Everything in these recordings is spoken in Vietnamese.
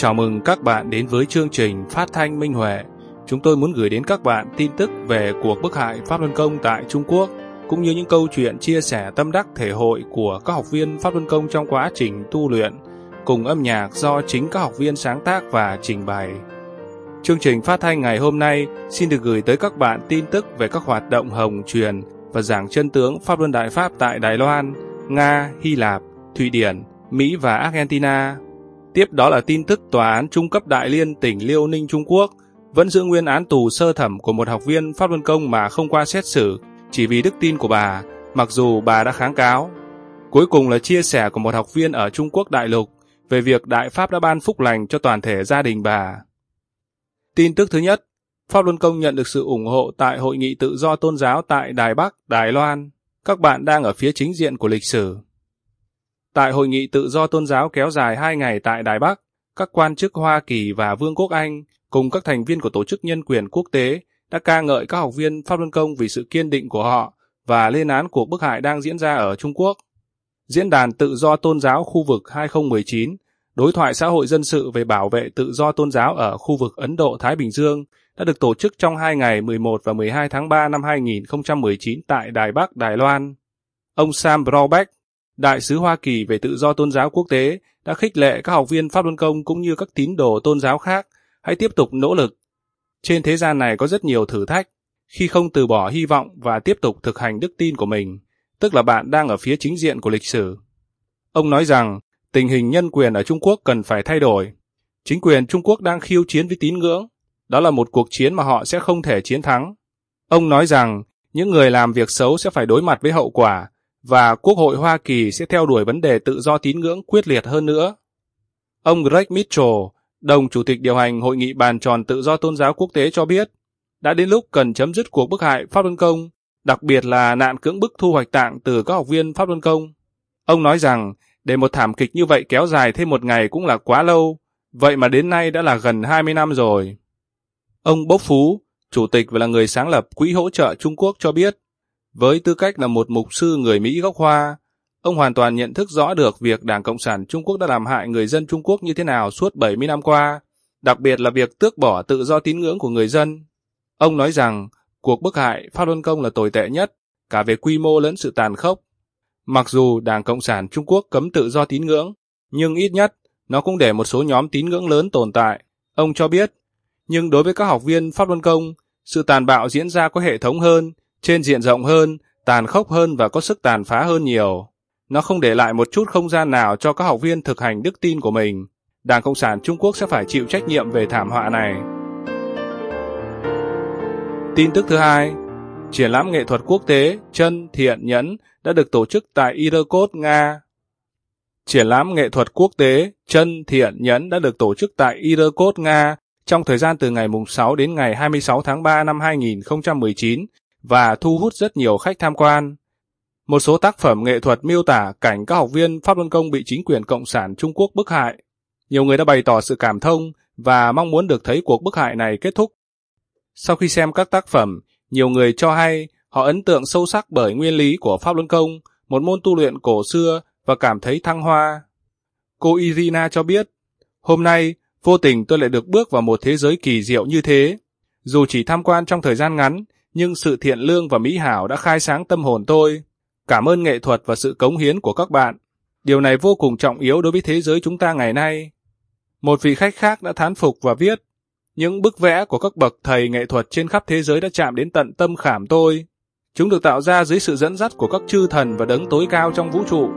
Chào mừng các bạn đến với chương trình Phát thanh Minh Huệ. Chúng tôi muốn gửi đến các bạn tin tức về cuộc bức hại Pháp Luân Công tại Trung Quốc, cũng như những câu chuyện chia sẻ tâm đắc thể hội của các học viên Pháp Luân Công trong quá trình tu luyện, cùng âm nhạc do chính các học viên sáng tác và trình bày. Chương trình phát thanh ngày hôm nay xin được gửi tới các bạn tin tức về các hoạt động hồng truyền và giảng chân tướng Pháp Luân Đại Pháp tại Đài Loan, Nga, Hy Lạp, Thụy Điển, Mỹ và Argentina. Tiếp đó là tin tức Tòa án Trung cấp Đại Liên tỉnh Liêu Ninh Trung Quốc vẫn giữ nguyên án tù sơ thẩm của một học viên Pháp Luân Công mà không qua xét xử chỉ vì đức tin của bà, mặc dù bà đã kháng cáo. Cuối cùng là chia sẻ của một học viên ở Trung Quốc đại lục về việc Đại Pháp đã ban phúc lành cho toàn thể gia đình bà. Tin tức thứ nhất, Pháp Luân Công nhận được sự ủng hộ tại Hội nghị tự do tôn giáo tại Đài Bắc, Đài Loan. Các bạn đang ở phía chính diện của lịch sử. Tại Hội nghị tự do tôn giáo kéo dài 2 ngày tại Đài Bắc, các quan chức Hoa Kỳ và Vương quốc Anh cùng các thành viên của Tổ chức Nhân quyền Quốc tế đã ca ngợi các học viên Pháp Luân Công vì sự kiên định của họ và lên án cuộc bức hại đang diễn ra ở Trung Quốc. Diễn đàn Tự do Tôn giáo khu vực 2019, đối thoại xã hội dân sự về bảo vệ tự do tôn giáo ở khu vực Ấn Độ-Thái Bình Dương đã được tổ chức trong 2 ngày 11 và 12 tháng 3 năm 2019 tại Đài Bắc, Đài Loan. Ông Sam Brownback, Đại sứ Hoa Kỳ về tự do tôn giáo quốc tế, đã khích lệ các học viên Pháp Luân Công cũng như các tín đồ tôn giáo khác hãy tiếp tục nỗ lực. Trên thế gian này có rất nhiều thử thách, khi không từ bỏ hy vọng và tiếp tục thực hành đức tin của mình, tức là bạn đang ở phía chính diện của lịch sử. Ông nói rằng, tình hình nhân quyền ở Trung Quốc cần phải thay đổi. Chính quyền Trung Quốc đang khiêu chiến với tín ngưỡng. Đó là một cuộc chiến mà họ sẽ không thể chiến thắng. Ông nói rằng, những người làm việc xấu sẽ phải đối mặt với hậu quả, và Quốc hội Hoa Kỳ sẽ theo đuổi vấn đề tự do tín ngưỡng quyết liệt hơn nữa. Ông Greg Mitchell, đồng chủ tịch điều hành Hội nghị bàn tròn tự do tôn giáo quốc tế cho biết, đã đến lúc cần chấm dứt cuộc bức hại Pháp Luân Công, đặc biệt là nạn cưỡng bức thu hoạch tạng từ các học viên Pháp Luân Công. Ông nói rằng, để một thảm kịch như vậy kéo dài thêm một ngày cũng là quá lâu, vậy mà đến nay đã là gần 20 năm rồi. Ông Bốc Phú, chủ tịch và là người sáng lập Quỹ hỗ trợ Trung Quốc cho biết, với tư cách là một mục sư người Mỹ gốc Hoa, ông hoàn toàn nhận thức rõ được việc Đảng Cộng sản Trung Quốc đã làm hại người dân Trung Quốc như thế nào suốt 70 năm qua, đặc biệt là việc tước bỏ tự do tín ngưỡng của người dân. Ông nói rằng, cuộc bức hại Pháp Luân Công là tồi tệ nhất, cả về quy mô lẫn sự tàn khốc. Mặc dù Đảng Cộng sản Trung Quốc cấm tự do tín ngưỡng, nhưng ít nhất, nó cũng để một số nhóm tín ngưỡng lớn tồn tại. Ông cho biết, nhưng đối với các học viên Pháp Luân Công, sự tàn bạo diễn ra có hệ thống hơn, trên diện rộng hơn, tàn khốc hơn và có sức tàn phá hơn nhiều. Nó không để lại một chút không gian nào cho các học viên thực hành đức tin của mình. Đảng Cộng sản Trung Quốc sẽ phải chịu trách nhiệm về thảm họa này. Tin tức thứ hai, triển lãm nghệ thuật quốc tế Chân, Thiện, Nhẫn đã được tổ chức tại Irkutsk, Nga. Triển lãm nghệ thuật quốc tế Chân, Thiện, Nhẫn đã được tổ chức tại Irkutsk, Nga trong thời gian từ ngày 6 đến ngày 26 tháng 3 năm 2019 và thu hút rất nhiều khách tham quan. Một số tác phẩm nghệ thuật miêu tả cảnh các học viên Pháp Luân Công bị chính quyền Cộng sản Trung Quốc bức hại. Nhiều người đã bày tỏ sự cảm thông và mong muốn được thấy cuộc bức hại này kết thúc. Sau khi xem các tác phẩm, nhiều người cho hay họ ấn tượng sâu sắc bởi nguyên lý của Pháp Luân Công, một môn tu luyện cổ xưa và cảm thấy thăng hoa. Cô Irina cho biết, hôm nay, vô tình tôi lại được bước vào một thế giới kỳ diệu như thế. Dù chỉ tham quan trong thời gian ngắn, nhưng sự thiện lương và mỹ hảo đã khai sáng tâm hồn tôi. Cảm ơn nghệ thuật và sự cống hiến của các bạn. Điều này vô cùng trọng yếu đối với thế giới chúng ta ngày nay. Một vị khách khác đã thán phục và viết, những bức vẽ của các bậc thầy nghệ thuật trên khắp thế giới đã chạm đến tận tâm khảm tôi. Chúng được tạo ra dưới sự dẫn dắt của các chư thần và đấng tối cao trong vũ trụ.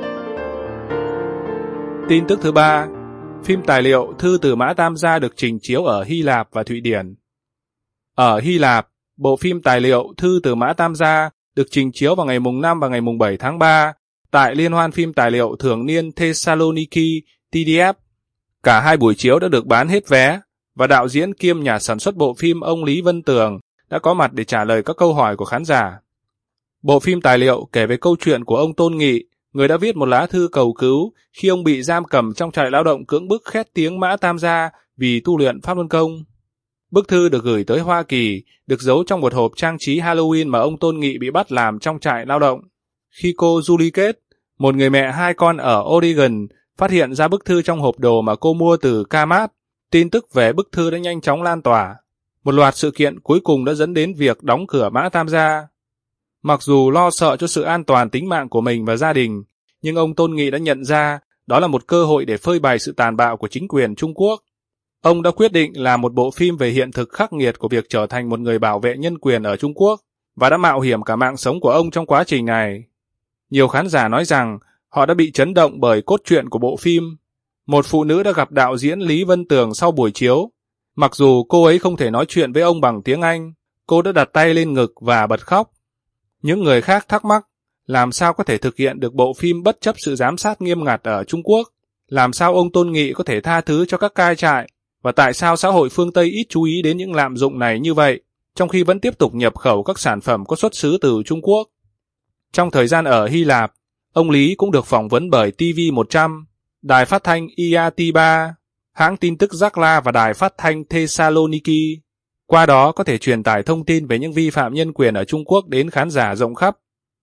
Tin tức thứ ba, phim tài liệu Thư từ Mã Tam Gia được trình chiếu ở Hy Lạp và Thụy Điển. Ở Hy Lạp, bộ phim tài liệu Thư từ Mã Tam Gia được trình chiếu vào ngày mùng 5 và ngày mùng 7 tháng 3 tại Liên hoan phim tài liệu thường niên Thessaloniki TDF. Cả hai buổi chiếu đã được bán hết vé và đạo diễn kiêm nhà sản xuất bộ phim ông Lý Vân Tường đã có mặt để trả lời các câu hỏi của khán giả. Bộ phim tài liệu kể về câu chuyện của ông Tôn Nghị, người đã viết một lá thư cầu cứu khi ông bị giam cầm trong trại lao động cưỡng bức khét tiếng Mã Tam Gia vì tu luyện Pháp Luân Công. Bức thư được gửi tới Hoa Kỳ, được giấu trong một hộp trang trí Halloween mà ông Tôn Nghị bị bắt làm trong trại lao động. Khi cô Julie Kết, một người mẹ 2 con ở Oregon, phát hiện ra bức thư trong hộp đồ mà cô mua từ Kamat. Tin tức về bức thư đã nhanh chóng lan tỏa. Một loạt sự kiện cuối cùng đã dẫn đến việc đóng cửa Mã Tam Gia. Mặc dù lo sợ cho sự an toàn tính mạng của mình và gia đình, nhưng ông Tôn Nghị đã nhận ra đó là một cơ hội để phơi bày sự tàn bạo của chính quyền Trung Quốc. Ông đã quyết định làm một bộ phim về hiện thực khắc nghiệt của việc trở thành một người bảo vệ nhân quyền ở Trung Quốc, và đã mạo hiểm cả mạng sống của ông trong quá trình này. Nhiều khán giả nói rằng họ đã bị chấn động bởi cốt truyện của bộ phim. Một phụ nữ đã gặp đạo diễn Lý Vân Tường sau buổi chiếu. Mặc dù cô ấy không thể nói chuyện với ông bằng tiếng Anh, cô đã đặt tay lên ngực và bật khóc. Những người khác thắc mắc, làm sao có thể thực hiện được bộ phim bất chấp sự giám sát nghiêm ngặt ở Trung Quốc? Làm sao ông Tôn Nghị có thể tha thứ cho các cai trại? Và tại sao xã hội phương Tây ít chú ý đến những lạm dụng này như vậy, trong khi vẫn tiếp tục nhập khẩu các sản phẩm có xuất xứ từ Trung Quốc? Trong thời gian ở Hy Lạp, ông Lý cũng được phỏng vấn bởi TV100, đài phát thanh IAT3, hãng tin tức Zakla và đài phát thanh Thessaloniki. Qua đó có thể truyền tải thông tin về những vi phạm nhân quyền ở Trung Quốc đến khán giả rộng khắp.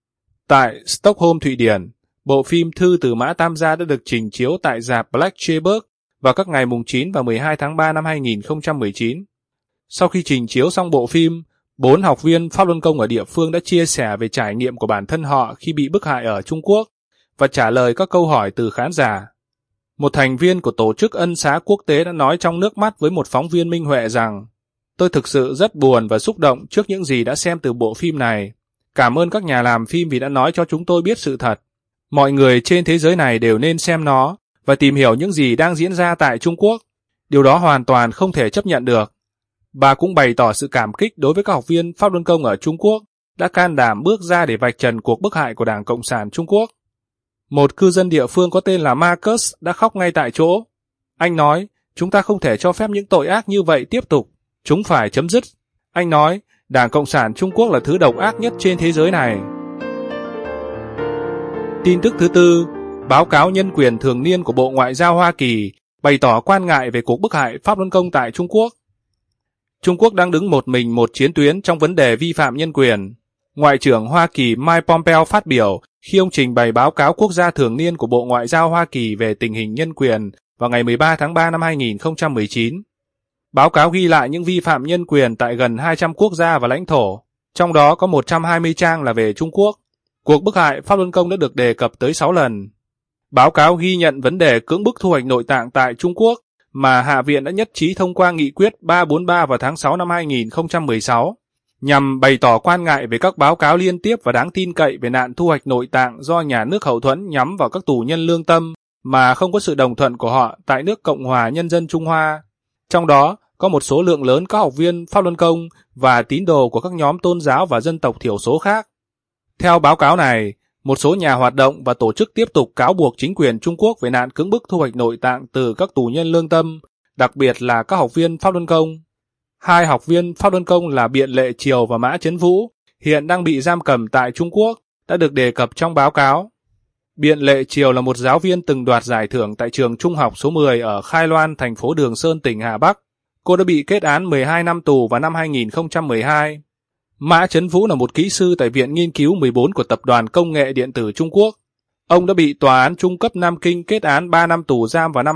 Tại Stockholm, Thụy Điển, bộ phim Thư từ Mã Tam Gia đã được trình chiếu tại rạp Black Cherbourg vào các ngày mùng 9 và 12 tháng 3 năm 2019. Sau khi trình chiếu xong bộ phim, 4 học viên Pháp Luân Công ở địa phương đã chia sẻ về trải nghiệm của bản thân họ khi bị bức hại ở Trung Quốc và trả lời các câu hỏi từ khán giả. Một thành viên của tổ chức ân xá quốc tế đã nói trong nước mắt với một phóng viên Minh Huệ rằng: "Tôi thực sự rất buồn và xúc động trước những gì đã xem từ bộ phim này. Cảm ơn các nhà làm phim vì đã nói cho chúng tôi biết sự thật. Mọi người trên thế giới này đều nên xem nó và tìm hiểu những gì đang diễn ra tại Trung Quốc. Điều đó hoàn toàn không thể chấp nhận được." Bà cũng bày tỏ sự cảm kích đối với các học viên Pháp Luân Công ở Trung Quốc đã can đảm bước ra để vạch trần cuộc bức hại của Đảng Cộng sản Trung Quốc. Một cư dân địa phương có tên là Marcus đã khóc ngay tại chỗ. Anh nói, "Chúng ta không thể cho phép những tội ác như vậy tiếp tục. Chúng phải chấm dứt." Anh nói, Đảng Cộng sản Trung Quốc là thứ độc ác nhất trên thế giới này. Tin tức thứ tư, báo cáo nhân quyền thường niên của Bộ Ngoại giao Hoa Kỳ bày tỏ quan ngại về cuộc bức hại Pháp Luân Công tại Trung Quốc. Trung Quốc đang đứng một mình một chiến tuyến trong vấn đề vi phạm nhân quyền. Ngoại trưởng Hoa Kỳ Mike Pompeo phát biểu khi ông trình bày báo cáo quốc gia thường niên của Bộ Ngoại giao Hoa Kỳ về tình hình nhân quyền vào ngày 13 tháng 3 năm 2019. Báo cáo ghi lại những vi phạm nhân quyền tại gần 200 quốc gia và lãnh thổ, trong đó có 120 trang là về Trung Quốc. Cuộc bức hại Pháp Luân Công đã được đề cập tới 6 lần. Báo cáo ghi nhận vấn đề cưỡng bức thu hoạch nội tạng tại Trung Quốc, mà Hạ viện đã nhất trí thông qua nghị quyết 343 vào tháng 6 năm 2016, nhằm bày tỏ quan ngại về các báo cáo liên tiếp và đáng tin cậy về nạn thu hoạch nội tạng do nhà nước hậu thuẫn nhắm vào các tù nhân lương tâm mà không có sự đồng thuận của họ tại nước Cộng hòa Nhân dân Trung Hoa. Trong đó có một số lượng lớn các học viên Pháp Luân Công và tín đồ của các nhóm tôn giáo và dân tộc thiểu số khác. Theo báo cáo này, một số nhà hoạt động và tổ chức tiếp tục cáo buộc chính quyền Trung Quốc về nạn cưỡng bức thu hoạch nội tạng từ các tù nhân lương tâm, đặc biệt là các học viên Pháp Luân Công. 2 học viên Pháp Luân Công là Biện Lệ Triều và Mã Chấn Vũ, hiện đang bị giam cầm tại Trung Quốc, đã được đề cập trong báo cáo. Biện Lệ Triều là một giáo viên từng đoạt giải thưởng tại trường trung học số 10 ở Khai Loan, thành phố Đường Sơn, tỉnh Hà Bắc. Cô đã bị kết án 12 năm tù vào năm 2012. Mã Chấn Vũ là một kỹ sư tại Viện Nghiên cứu 14 của Tập đoàn Công nghệ Điện tử Trung Quốc. Ông đã bị Tòa án Trung cấp Nam Kinh kết án 3 năm tù giam vào năm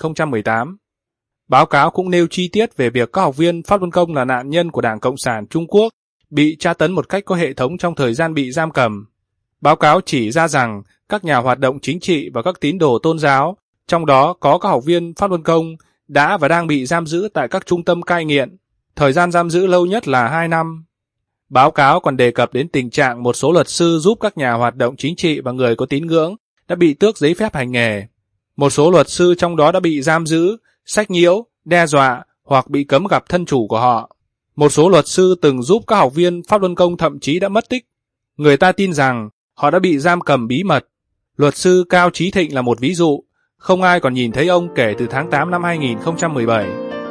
2018. Báo cáo cũng nêu chi tiết về việc các học viên Pháp Luân Công là nạn nhân của Đảng Cộng sản Trung Quốc, bị tra tấn một cách có hệ thống trong thời gian bị giam cầm. Báo cáo chỉ ra rằng các nhà hoạt động chính trị và các tín đồ tôn giáo, trong đó có các học viên Pháp Luân Công, đã và đang bị giam giữ tại các trung tâm cai nghiện. Thời gian giam giữ lâu nhất là 2 năm. Báo cáo còn đề cập đến tình trạng một số luật sư giúp các nhà hoạt động chính trị và người có tín ngưỡng đã bị tước giấy phép hành nghề. Một số luật sư trong đó đã bị giam giữ, sách nhiễu, đe dọa hoặc bị cấm gặp thân chủ của họ. Một số luật sư từng giúp các học viên Pháp Luân Công thậm chí đã mất tích. Người ta tin rằng họ đã bị giam cầm bí mật. Luật sư Cao Chí Thịnh là một ví dụ, không ai còn nhìn thấy ông kể từ tháng 8 năm 2017.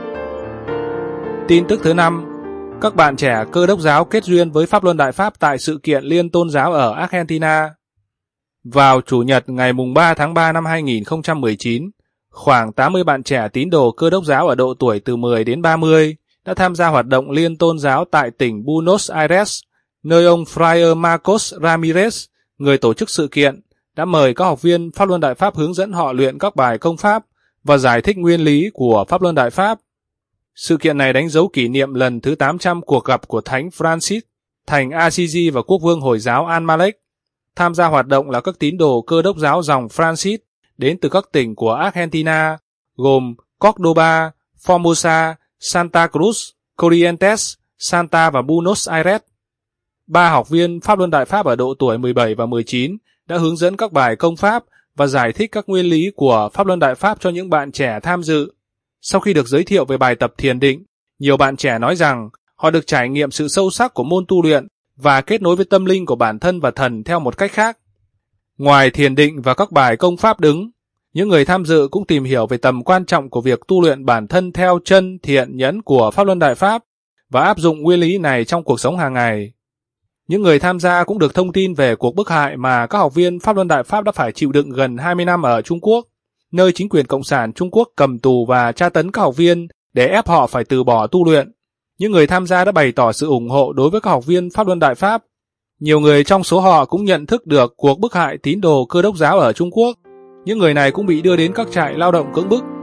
Tin tức thứ 5. Các bạn trẻ Cơ đốc giáo kết duyên với Pháp Luân Đại Pháp tại sự kiện liên tôn giáo ở Argentina. Vào Chủ nhật ngày 3 tháng 3 năm 2019, khoảng 80 bạn trẻ tín đồ Cơ đốc giáo ở độ tuổi từ 10 đến 30 đã tham gia hoạt động liên tôn giáo tại tỉnh Buenos Aires, nơi ông Friar Marcos Ramirez, người tổ chức sự kiện, đã mời các học viên Pháp Luân Đại Pháp hướng dẫn họ luyện các bài công pháp và giải thích nguyên lý của Pháp Luân Đại Pháp. Sự kiện này đánh dấu kỷ niệm lần thứ 800 cuộc gặp của Thánh Francis, thành Assisi và quốc vương Hồi giáo Al-Malek. Tham gia hoạt động là các tín đồ Cơ đốc giáo dòng Francis đến từ các tỉnh của Argentina, gồm Córdoba, Formosa, Santa Cruz, Corrientes, Santa và Buenos Aires. 3 học viên Pháp Luân Đại Pháp ở độ tuổi 17 và 19 đã hướng dẫn các bài công pháp và giải thích các nguyên lý của Pháp Luân Đại Pháp cho những bạn trẻ tham dự. Sau khi được giới thiệu về bài tập thiền định, nhiều bạn trẻ nói rằng họ được trải nghiệm sự sâu sắc của môn tu luyện và kết nối với tâm linh của bản thân và thần theo một cách khác. Ngoài thiền định và các bài công pháp đứng, những người tham dự cũng tìm hiểu về tầm quan trọng của việc tu luyện bản thân theo chân thiện nhẫn của Pháp Luân Đại Pháp và áp dụng nguyên lý này trong cuộc sống hàng ngày. Những người tham gia cũng được thông tin về cuộc bức hại mà các học viên Pháp Luân Đại Pháp đã phải chịu đựng gần 20 năm ở Trung Quốc, nơi chính quyền Cộng sản Trung Quốc cầm tù và tra tấn các học viên để ép họ phải từ bỏ tu luyện. Những người tham gia đã bày tỏ sự ủng hộ đối với các học viên Pháp Luân Đại Pháp. Nhiều người trong số họ cũng nhận thức được cuộc bức hại tín đồ Cơ đốc giáo ở Trung Quốc. Những người này cũng bị đưa đến các trại lao động cưỡng bức.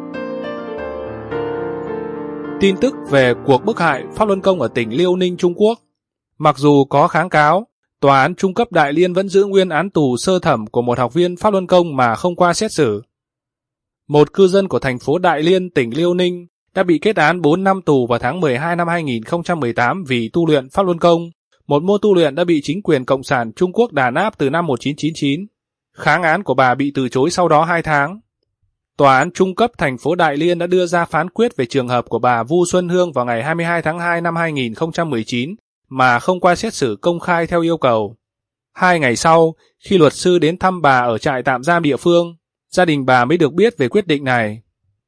Tin tức về cuộc bức hại Pháp Luân Công ở tỉnh Liêu Ninh, Trung Quốc. Mặc dù có kháng cáo, Tòa án Trung cấp Đại Liên vẫn giữ nguyên án tù sơ thẩm của một học viên Pháp Luân Công mà không qua xét xử. Một cư dân của thành phố Đại Liên, tỉnh Liêu Ninh đã bị kết án 4 năm tù vào tháng 12 năm 2018 vì tu luyện Pháp Luân Công, một môn tu luyện đã bị chính quyền Cộng sản Trung Quốc đàn áp từ năm 1999. Kháng án của bà bị từ chối sau đó 2 tháng. Tòa án Trung cấp thành phố Đại Liên đã đưa ra phán quyết về trường hợp của bà Vu Xuân Hương vào ngày 22 tháng 2 năm 2019 mà không qua xét xử công khai theo yêu cầu. 2 ngày sau, khi luật sư đến thăm bà ở trại tạm giam địa phương, gia đình bà mới được biết về quyết định này.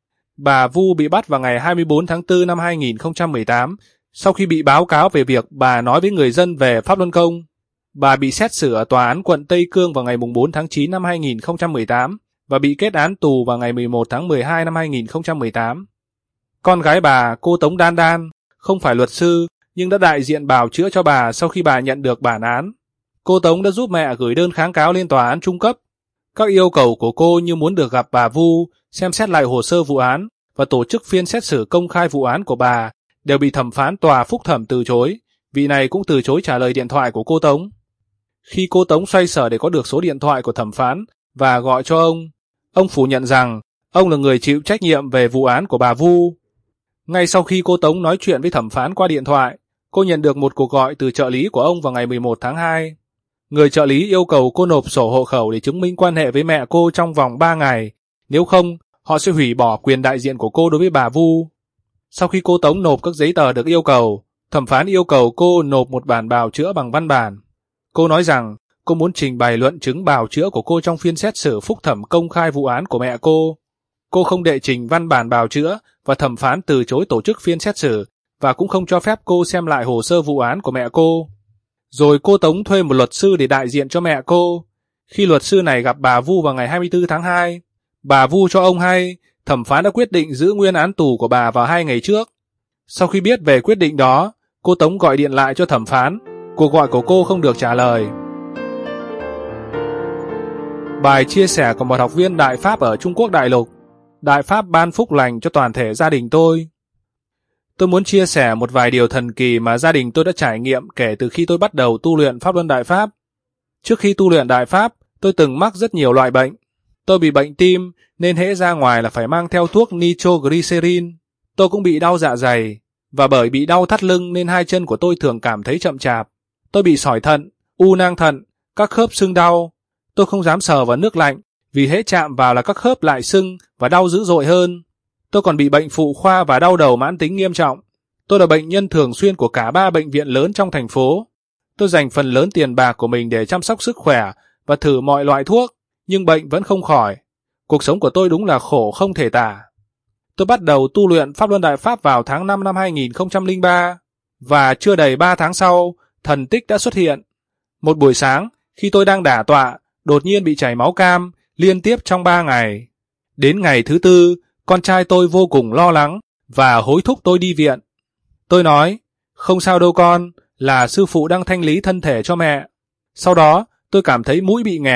Bà Vu bị bắt vào ngày 24 tháng 4 năm 2018 sau khi bị báo cáo về việc bà nói với người dân về Pháp Luân Công. Bà bị xét xử ở tòa án quận Tây Cương vào ngày 4 tháng 9 năm 2018 và bị kết án tù vào ngày 11 tháng 12 năm 2018. Con gái bà, cô Tống Đan Đan, không phải luật sư nhưng đã đại diện bào chữa cho bà sau khi bà nhận được bản án. Cô Tống đã giúp mẹ gửi đơn kháng cáo lên tòa án trung cấp. Các yêu cầu của cô như muốn được gặp bà Vu, xem xét lại hồ sơ vụ án và tổ chức phiên xét xử công khai vụ án của bà đều bị thẩm phán tòa phúc thẩm từ chối. Vị này cũng từ chối trả lời điện thoại của cô Tống. Khi cô Tống xoay sở để có được số điện thoại của thẩm phán và gọi cho ông phủ nhận rằng ông là người chịu trách nhiệm về vụ án của bà Vu. Ngay sau khi cô Tống nói chuyện với thẩm phán qua điện thoại, cô nhận được một cuộc gọi từ trợ lý của ông vào ngày 11 tháng 2. Người trợ lý yêu cầu cô nộp sổ hộ khẩu để chứng minh quan hệ với mẹ cô trong vòng 3 ngày, nếu không, họ sẽ hủy bỏ quyền đại diện của cô đối với bà Vu. Sau khi cô Tống nộp các giấy tờ được yêu cầu, thẩm phán yêu cầu cô nộp một bản bào chữa bằng văn bản. Cô nói rằng cô muốn trình bày luận chứng bào chữa của cô trong phiên xét xử phúc thẩm công khai vụ án của mẹ cô. Cô không đệ trình văn bản bào chữa và thẩm phán từ chối tổ chức phiên xét xử và cũng không cho phép cô xem lại hồ sơ vụ án của mẹ cô. Rồi cô Tống thuê một luật sư để đại diện cho mẹ cô. Khi luật sư này gặp bà Vu vào ngày 24 tháng 2, bà Vu cho ông hay thẩm phán đã quyết định giữ nguyên án tù của bà vào 2 ngày trước. Sau khi biết về quyết định đó, cô Tống gọi điện lại cho thẩm phán. Cuộc gọi của cô không được trả lời. Bài chia sẻ của một học viên Đại Pháp ở Trung Quốc đại lục. Đại Pháp ban phúc lành cho toàn thể gia đình tôi. Tôi muốn chia sẻ một vài điều thần kỳ mà gia đình tôi đã trải nghiệm kể từ khi tôi bắt đầu tu luyện Pháp Luân Đại Pháp. Trước khi tu luyện Đại Pháp, tôi từng mắc rất nhiều loại bệnh. Tôi bị bệnh tim nên hễ ra ngoài là phải mang theo thuốc nitroglycerin. Tôi cũng bị đau dạ dày, và bởi bị đau thắt lưng nên 2 chân của tôi thường cảm thấy chậm chạp. Tôi bị sỏi thận, u nang thận, các khớp sưng đau. Tôi không dám sờ vào nước lạnh, vì hễ chạm vào là các khớp lại sưng và đau dữ dội hơn. Tôi còn bị bệnh phụ khoa và đau đầu mãn tính nghiêm trọng. Tôi là bệnh nhân thường xuyên của cả 3 bệnh viện lớn trong thành phố. Tôi dành phần lớn tiền bạc của mình để chăm sóc sức khỏe và thử mọi loại thuốc, nhưng bệnh vẫn không khỏi. Cuộc sống của tôi đúng là khổ không thể tả. Tôi bắt đầu tu luyện Pháp Luân Đại Pháp vào tháng 5 năm 2003, và chưa đầy 3 tháng sau, thần tích đã xuất hiện. Một buổi sáng, khi tôi đang đả tọa, đột nhiên bị chảy máu cam, liên tiếp trong 3 ngày. Đến ngày thứ 4, con trai tôi vô cùng lo lắng và hối thúc tôi đi viện. Tôi nói, không sao đâu con, là sư phụ đang thanh lý thân thể cho mẹ. Sau đó, tôi cảm thấy mũi bị nghẹt,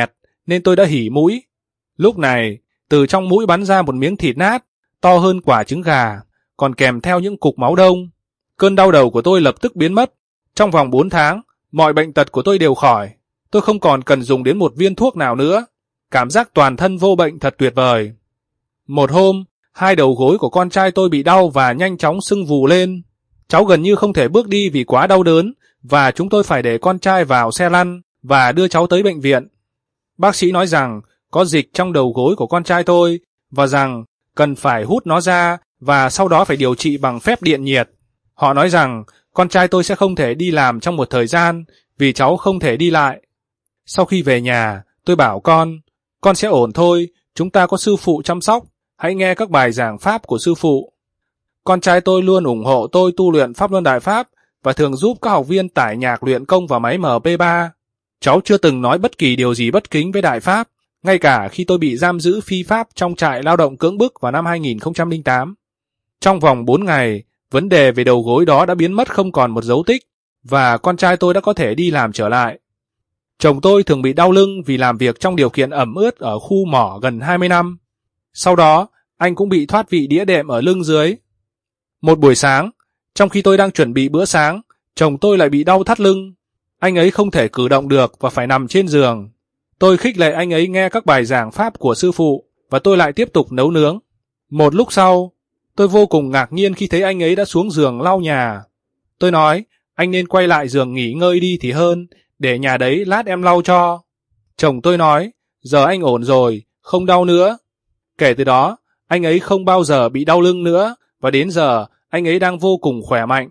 nên tôi đã hỉ mũi. Lúc này, từ trong mũi bắn ra một miếng thịt nát, to hơn quả trứng gà, còn kèm theo những cục máu đông. Cơn đau đầu của tôi lập tức biến mất. Trong vòng 4 tháng, mọi bệnh tật của tôi đều khỏi. Tôi không còn cần dùng đến một viên thuốc nào nữa. Cảm giác toàn thân vô bệnh thật tuyệt vời. Một hôm, 2 đầu gối của con trai tôi bị đau và nhanh chóng sưng vù lên. Cháu gần như không thể bước đi vì quá đau đớn, và chúng tôi phải để con trai vào xe lăn và đưa cháu tới bệnh viện. Bác sĩ nói rằng có dịch trong đầu gối của con trai tôi và rằng cần phải hút nó ra và sau đó phải điều trị bằng phép điện nhiệt. Họ nói rằng con trai tôi sẽ không thể đi làm trong một thời gian vì cháu không thể đi lại. Sau khi về nhà, tôi bảo con sẽ ổn thôi, chúng ta có sư phụ chăm sóc, hãy nghe các bài giảng pháp của sư phụ. Con trai tôi luôn ủng hộ tôi tu luyện Pháp Luân Đại Pháp và thường giúp các học viên tải nhạc luyện công vào máy MP3. Cháu chưa từng nói bất kỳ điều gì bất kính với Đại Pháp, ngay cả khi tôi bị giam giữ phi pháp trong trại lao động cưỡng bức vào năm 2008. Trong vòng 4 ngày, vấn đề về đầu gối đó đã biến mất không còn một dấu tích, và con trai tôi đã có thể đi làm trở lại. Chồng tôi thường bị đau lưng vì làm việc trong điều kiện ẩm ướt ở khu mỏ gần 20 năm. Sau đó, anh cũng bị thoát vị đĩa đệm ở lưng dưới. Một buổi sáng, trong khi tôi đang chuẩn bị bữa sáng, chồng tôi lại bị đau thắt lưng. Anh ấy không thể cử động được và phải nằm trên giường. Tôi khích lệ anh ấy nghe các bài giảng pháp của sư phụ và tôi lại tiếp tục nấu nướng. Một lúc sau, tôi vô cùng ngạc nhiên khi thấy anh ấy đã xuống giường lau nhà. Tôi nói, anh nên quay lại giường nghỉ ngơi đi thì hơn, để nhà đấy lát em lau cho. Chồng tôi nói, giờ anh ổn rồi, không đau nữa. Kể từ đó, anh ấy không bao giờ bị đau lưng nữa, và đến giờ, anh ấy đang vô cùng khỏe mạnh.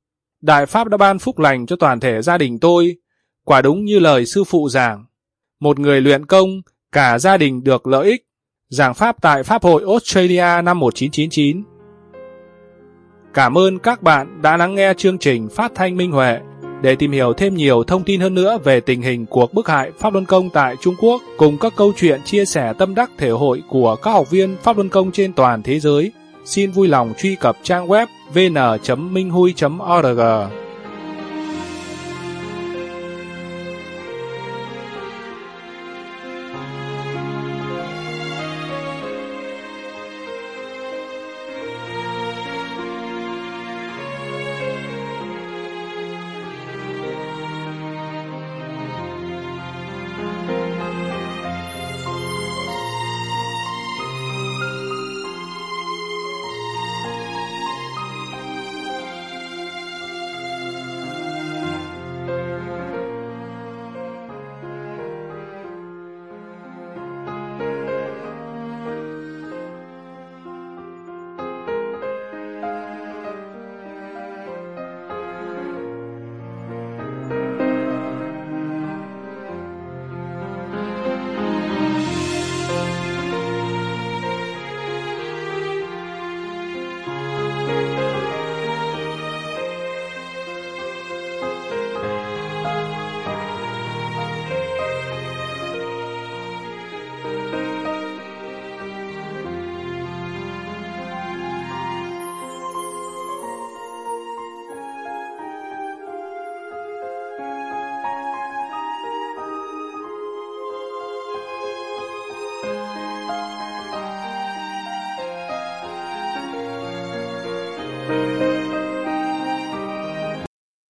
Đại Pháp đã ban phúc lành cho toàn thể gia đình tôi, quả đúng như lời sư phụ giảng. Một người luyện công, cả gia đình được lợi ích. Giảng Pháp tại Pháp hội Australia năm 1999. Cảm ơn các bạn đã lắng nghe chương trình Phát thanh Minh Huệ. Để tìm hiểu thêm nhiều thông tin hơn nữa về tình hình cuộc bức hại Pháp Luân Công tại Trung Quốc, cùng các câu chuyện chia sẻ tâm đắc thể hội của các học viên Pháp Luân Công trên toàn thế giới, xin vui lòng truy cập trang web vn.minhui.org.